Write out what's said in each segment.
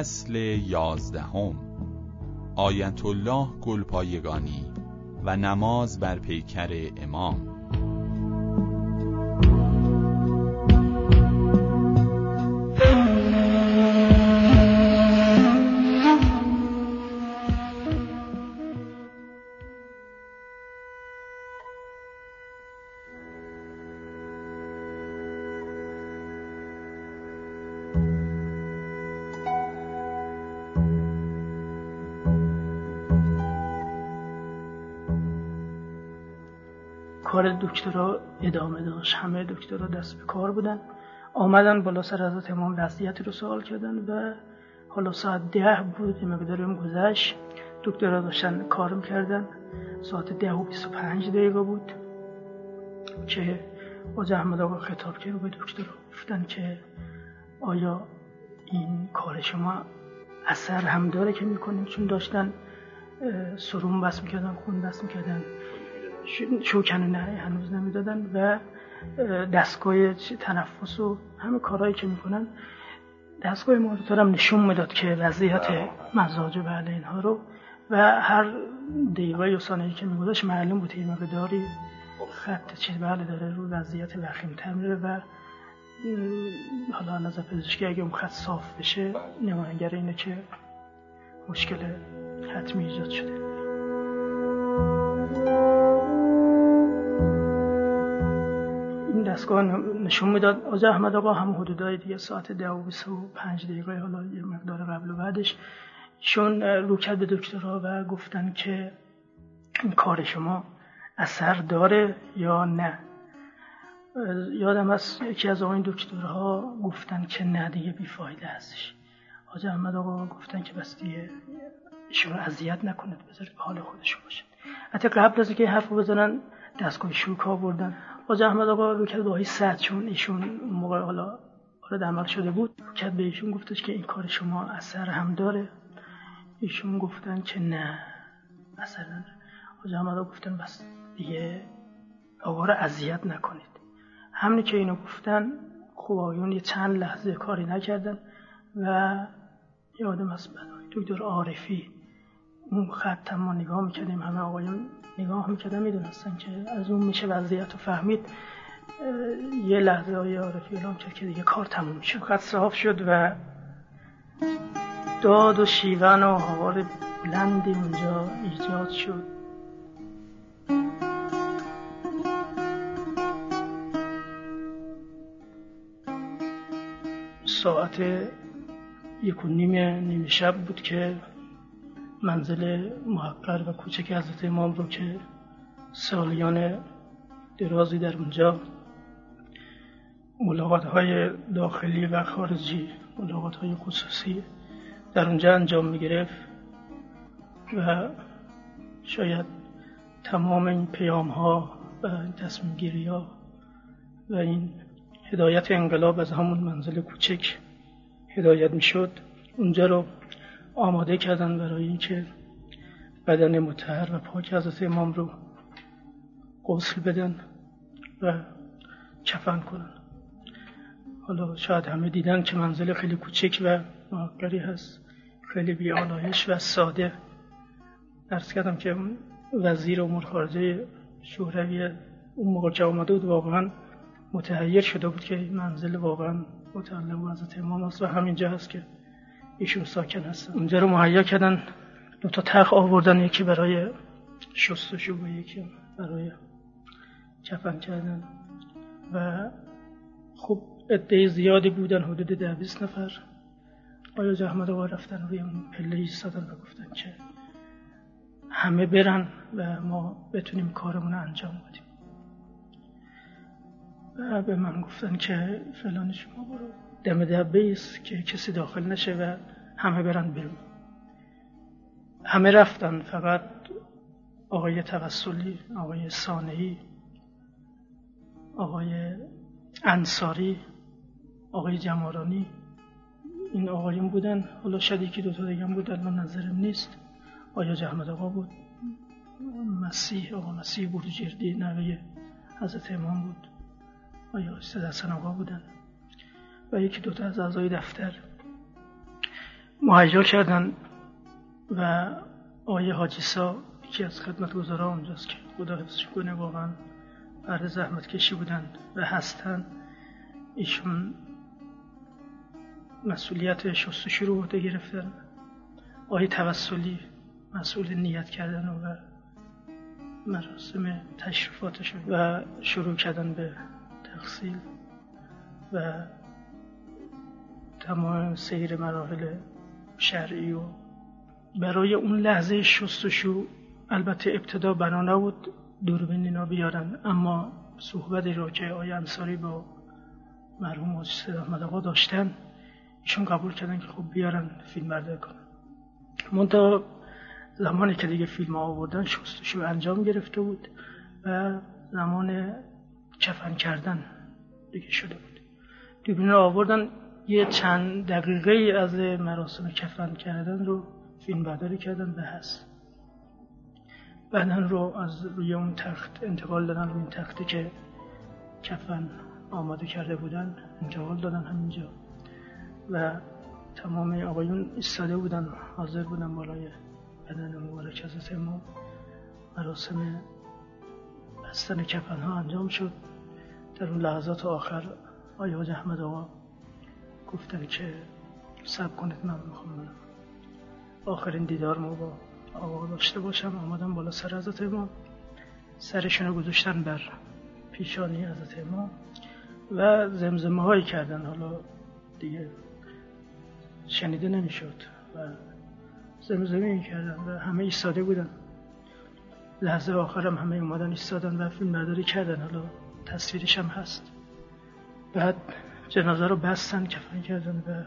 فصل 11 آیت الله گلپایگانی و نماز بر پیکر امام. کار دکترا ادامه داشت. همه دکترا دست به کار بودن، آمدن بالا سر حضرت امام وضعیت رو سوال کردن و حالا ساعت 10 بود، یه مقداریم گذشت. دکترا داشتن کار میکردن. ساعت 10:25 بود که حاجی احمد آقا خطاب کرد به دکترا، گفتن که آیا این کار شما اثر هم داره که میکنیم؟ چون داشتن سرون بس میکردن، خون بس میکردن، شوکنه نه هنوز نمیدادن و دستگاه تنفس و همه کارهایی که میکنن. دستگاه مانیتور هم نشون میداد که وضعیت مزاج و بله اینها رو، و هر دقیقه یا ثانیه‌ای که میگذشت معلوم بود این مقداری خط چیز بله داره رو وضعیت وخیم‌تر میره و حالا نظر پزشکی اگه اون خط صاف بشه نمایانگر اینه که مشکل حتمی ایجاد شده. دستگاه نشون میداد حاجی احمد آقا هم حدودای دیگه ساعت 10:25 حالا یه مقدار قبل و بعدش شون رو کرد به دکترها و گفتن که این کار شما اثر داره یا نه. یادم هست یکی از آقایون دکترها گفتن که نه دیگه بیفایده هستش. حاجی احمد آقا گفتن که بس دیگه ایشون رو اذیت نکنید، بذارید به حال خودشون باشه. حتی قبل از اینکه حرفو بزنن دستگاه شوک ها بردن. حاجی احمد آقا رو کرد به آقای سعد، چون ایشون اون موقع حالا وارد عمل شده بود، کرد به ایشون گفتش که این کار شما اثر هم داره. ایشون گفتن که نه اثر نداره. حاجی احمد آقا گفتن بس دیگه آقا رو اذیت نکنید. همین که اینو گفتن خب آقایون یه چند لحظه کاری نکردن و یادم هست دکتر عارفی اون خط ما نگاه میکردیم، همه آقایون نگاه میکردن، میدونستن که از اون میشه وضعیت رو فهمید. یه لحظه آقای عارفی اعلام کرد که دیگه کار تموم شد. خط صاف شد و داد و شیون و آوار بلندی اونجا ایجاد شد. ساعت 1:30 شب بود که منزل محقر و کوچک حضرت امام رو که سالیان درازی در اونجا ملاقات‌های داخلی و خارجی، ملاقات‌های خصوصی در اونجا انجام می‌گرفت و شاید تمام این پیام‌ها و این تصمیم‌گیری‌ها و این هدایت انقلاب از همون منزل کوچک هدایت می‌شد. اونجا رو آماده کردن برای اینکه بدن مطهر و پاک حضرت امام رو غسل بدن و کفن کنن. حالا شاید همه دیدن که منزل خیلی کوچک و محقری هست، خیلی بی‌آلایش و ساده. عرض کردم که وزیر امور خارجه شوروی اون موقع که آمده بود واقعا متحیر شده بود که این منزل واقعا متعلق به حضرت امام است و همینجا هست که ایشون ساکن هستن. اونجا رو مهیا کردن، 2 تخت آوردن، یکی برای شستشو و یکی برای کفن کردن و خب عده زیادی بودن، حدود 10-20 نفر. آقای احمد آقا رفتن روی اون پله ایستادن و گفتن که همه برن و ما بتونیم کارمون رو انجام بدیم. و به من گفتن که فلان شما برو دم دبه ایست که کسی داخل نشه و همه برن بیرون. همه رفتن، فقط آقای توسلی، آقای صانعی، آقای انصاری، آقای جمارانی، این آقایون بودن. حالا شاید یکی 2 دیگه هم بود، الان نظرم نیست. آقای احمد آقا بود، آقا مسیح بروجردی نوه حضرت امام بود، آقای سید حسن آقا بودن و یکی 2 از اعضای دفتر. مهیا کردن و آقای حاجی سا یکی از خدمتگزاران اونجاست که خدا حفظش کنه، واقعا فرد زحمت کشی بودن و هستن. ایشون مسئولیت شستشو رو عهده گرفتن. آقای توسلی مسئول نیت کردن و مراسم تشریفاتشون و شروع کردن به تغسیل و تمام سیر مراحل شرعی. و برای اون لحظه شستشو البته ابتدا بنا نبود دوربین اینا بیارن، اما صحبتی رو که آقای انصاری با مرحوم حاجی سید احمد آقا داشتن ایشون قبول کردن که خب بیارن فیلم برداری کنن. منتها زمانی که دیگه فیلم آوردن شستشو انجام گرفته بود و زمان کفن کردن دیگه شده بود. دوربین رو آوردن، یه چند دقیقه از مراسم کفن کردن رو فیلم برداری کردن به هست. بدن رو از روی اون تخت انتقال دادن روی این تختی که کفن آماده کرده بودن، انتقال دادن همینجا و تمام آقایون ایستاده بودن، حاضر بودن بالای بدن مبارک حضرت امام. مراسم بستن کفن ها انجام شد. در اون لحظات آخر آقای حاج احمد آقا گفتن که صبر کنید، من میخوام آخرین دیدارمو با آقا داشته باشم. آمدن بالا سر حضرت امام، سرشون رو گذاشتن بر پیشانی حضرت امام و زمزمه هایی کردن. حالا دیگه شنیده نمیشد و زمزمه کردن و همه ایستاده بودن. لحظه آخرم همه اومدن ایستادن و فیلم برداری کردن. حالا تصویرش هم هست. بعد جنازه رو بستن، کفن کردن و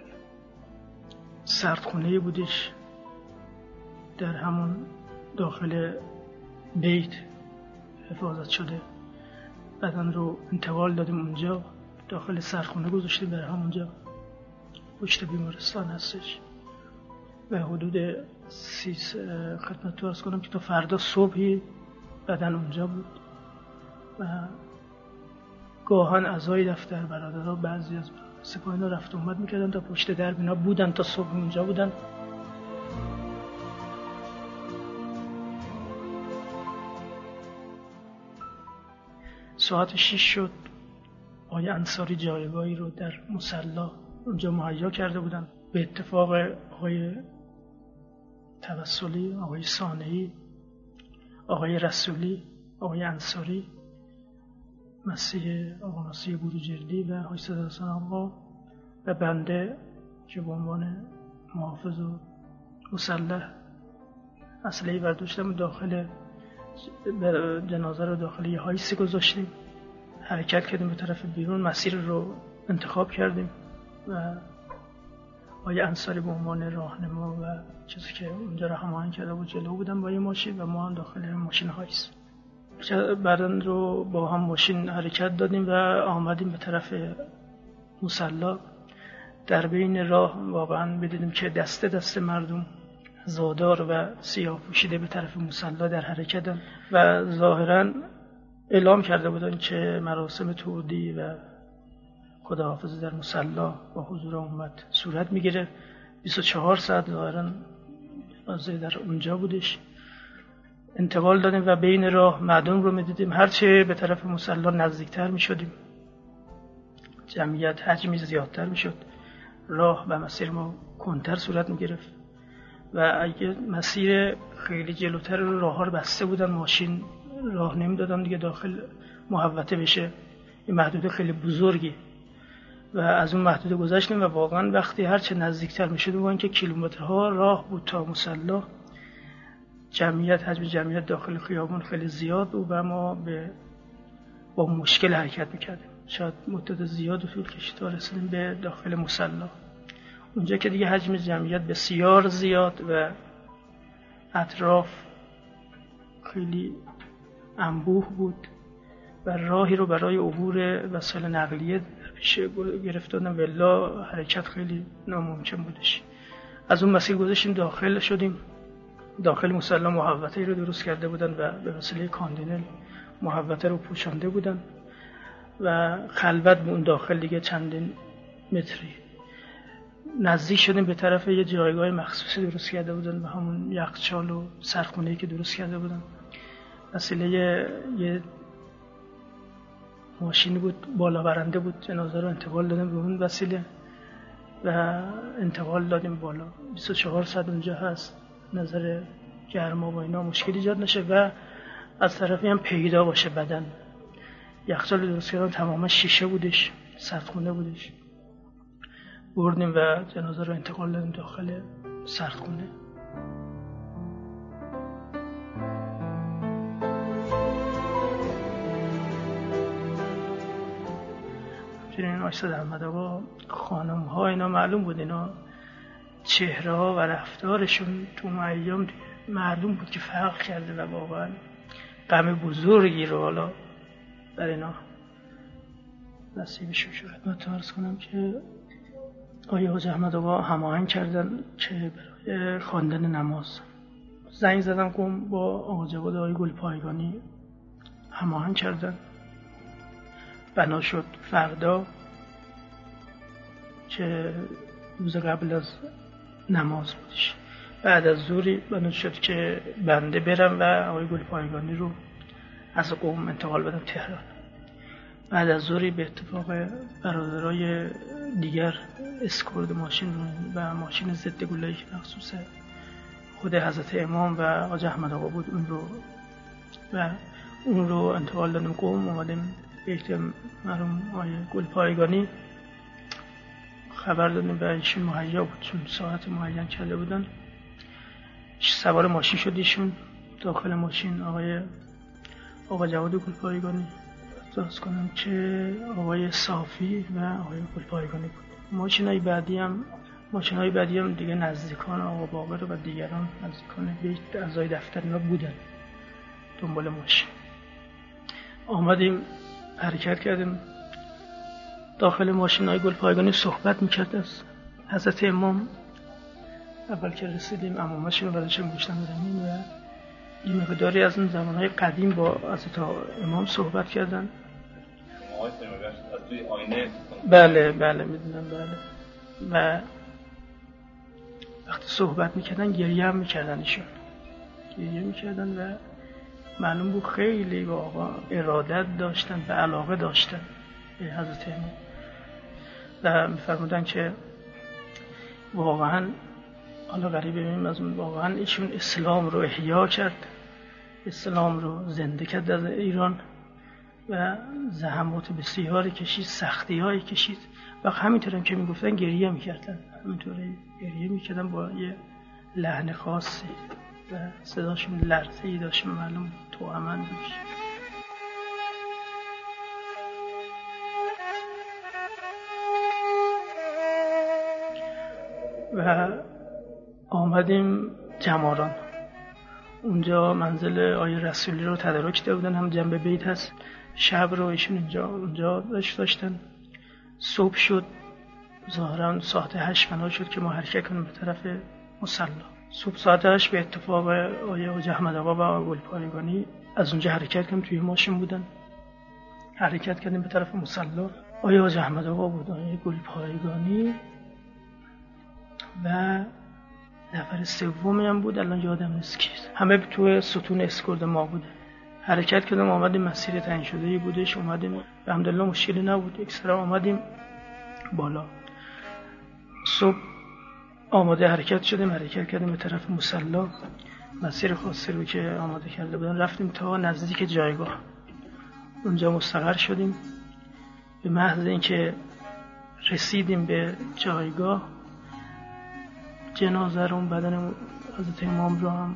سردخونه بودش در همون داخل بیت حفاظت شده. بدن رو انتقال دادیم اونجا، داخل سردخونه گذاشتیم در همونجا پشت بیمارستان هستش. و حدود خدمت تو عرض کنم که تا فردا صبحی بدن اونجا بود و گاهن اعضای دفتر برادرها بعضی از سپاهینا رفت اومد میکردن تا پشت در بینا بودن، تا صبح اونجا بودن. ساعت 6 شد. آقای انصاری جایگاهی رو در مصلی اونجا مهیا کرده بودن. به اتفاق آقای توسلی، آقای صانعی، آقای رسولی، آقای انصاری، مسیح آقا مسیح بروجردی و حاج سید حسن آقا و بنده که به عنوان محافظ و مسلح اسلحه‌ای برداشتم، داخل جنازه رو داخل یه هایسی گذاشتیم، حرکت کردیم به طرف بیرون، مسیر رو انتخاب کردیم و آقای انصاری به عنوان راهنما و چیزی که اونجا رو هماهنگ کرده بود جلو بودن با یه ماشین و ما هم داخل ماشین هایس. بعدن رو با هم ماشین حرکت دادیم و آمدیم به طرف مصلی. در بین راه واقعا بدیدیم که دسته دسته مردم زادار و سیاه پوشیده به طرف مصلی در حرکتن و ظاهرا اعلام کرده بودن که مراسم تودی و خداحافظی در مصلی با حضور امت صورت میگیره. 24 ساعت ظاهرا در اونجا بودش. انتقال دادیم و بین راه مردم رو میدیدیم. هرچه به طرف مصلی نزدیکتر میشدیم جمعیت حجمی زیادتر میشد، راه و مسیر ما کنتر صورت میگرفت و اگه مسیر خیلی جلوتر راه ها رو بسته بودن، ماشین راه نمیدادن دیگه داخل محوطه بشه. این محدوده خیلی بزرگی و از اون محدوده گذشتیم و واقعا وقتی هرچه نزدیکتر میشد میگن که کیلومترها راه بود تا مصلی. حجم جمعیت داخل خیابان خیلی زیاد بود و ما با مشکل حرکت میکردیم. شاید مدت زیاد طول کشید تا رسیدیم به داخل مصلی. اونجا که دیگه حجم جمعیت بسیار زیاد و اطراف خیلی انبوه بود و راهی رو برای عبور وسایل نقلیه پیش گرفتن ولا حرکت خیلی ناممکن بودش. از اون مسیر گذشتیم، داخل شدیم. داخل مصلی محوطه‌ای رو درست کرده بودن و به وسیله کاندینل محوطه رو پوشانده بودن و خلوت به اون داخل دیگه چندین متری. نزدیک شدیم به طرف یه جایگاه مخصوصی درست کرده بودن و همون یخچال و سرخونه‌ای که درست کرده بودن وسیله یه ماشینی بود، بالا برنده بود. جنازه رو انتقال دادیم به اون وسیله و انتقال دادیم بالا. 24 ساعت اونجا هست، نظر گرما و اینا مشکلی ایجاد نشه و از طرفی هم پیدا باشه بدن. یخچال درست کردن تماما شیشه بودش، سردخونه بودش. بردیم و جنازه رو انتقال دادیم داخل سردخونه. این آجساد احمد آقا خانم ها اینا معلوم بود، اینا چهره ها و رفتارشون تو اون ایام معلوم بود که فرق کرده و واقعا غم بزرگی رو حالا در اینا نصیبشون شد. من عرض کنم که آقای حاج احمد آقا هماهنگ کردن که برای خواندن نماز زنگ زدم گم با آقا جواد آقای گلپایگانی هماهنگ کردن. بنا شد فردا که روز قبل از نماز بودش، بعد از ظهری بنا شد که بنده برم و آقای گلپایگانی رو از قم انتقال بدم تهران. بعد از ظهری به اتفاق برادرای دیگر اسکورد ماشین و ماشین ضد گله‌ای که مخصوص خود حضرت امام و حاج احمد آقا بود اون رو انتقال دادم قم. اومدیم به مرحوم آقای گلپایگانی خبر دادیم و ایشون مهیا بود، چون ساعت معین کرده بودن. سوار ماشین شد ایشون. داخل ماشین آقا جواد گلپایگانی درست کنم که آقای صافی و آقای گلپایگانی بود. ماشینای بعدی هم دیگه نزدیکان آقا باقر و دیگران نزدیکان بیت اعضای دفتر اینا بودن دنبال ماشین. آمدیم حرکت کردیم. داخل ماشین آقای گلپایگانی صحبت میکرد از حضرت امام. اول که رسیدیم عمامه‌شون رو بعدشون گوشتن بودیم و یه مقداری از اون زمانهای قدیم با حضرت امام صحبت کردن. بله میدونم. بله و وقتی صحبت میکردن گریه هم میکردن ایشون. گریه میکردن و معلوم بود خیلی با آقا ارادت داشتن و علاقه داشتن به حضرت امام و میفرمودن که واقعا حالا غریبه ببینیم از اون واقعا ایشون اسلام رو احیا کرد، اسلام رو زنده کرد در ایران و زحمات بسیاری کشید، سختی‌هایی کشید و همینطور هم که میگفتن گریه میکردن، همینطوری گریه میکردن با یه لحن خاصی و صداشون لرزه‌ای داشت، معلوم توأمن داشت. و آمدیم جماران. اونجا منزل آیه رسولی رو تدارک کرده بودن، هم جنب بیت هست. شب رو ایشون اونجا داشتن. صبح شد، ظاهرا ساعت 8 بنا شد که ما حرکت کنیم به طرف مصلی. صبح ساعت 8 به اتفاق آیه حاج احمد آقا و آقای گلپایگانی از اونجا حرکت کردیم، توی ماشین بودن. حرکت کردیم به طرف مصلی. آیه حاج احمد آقا بود، آیه گلپایگانی و نفر سومی هم بود، الان یادم نیست کی. همه تو ستون اسکورد ما بوده. حرکت کردیم، آمدیم مسیر تعیین شده‌ای بودش. اومدیم الحمدلله مشکلی نبود. اکسترا آمدیم بالا. صبح آماده حرکت کردیم به طرف مصلی. مسیر خاصی رو که آماده کرده بودن رفتیم تا نزدیک جایگاه. اونجا مستقر شدیم. به محض اینکه رسیدیم به جایگاه جنازه رو بدن حضرت امام رو هم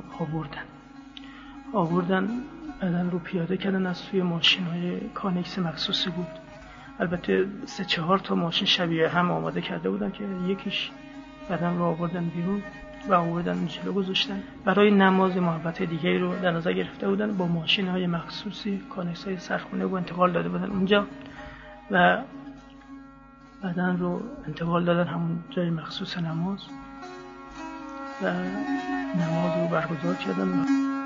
آوردن بدن رو پیاده کردن از توی ماشین‌های کانکس مخصوصی بود. البته 3-4 تا ماشین شبیه هم آماده کرده بودن که یکیش بدن رو آوردن بیرون و آوردن جلو گذاشتن. برای نماز محبت دیگه رو در نظر گرفته بودن، با ماشین‌های مخصوصی کانکس‌های سرخونه رو انتقال داده بودن اونجا و بدن رو انتقال دادن همون جای مخصوص نماز و نماز رو برگزار کردن.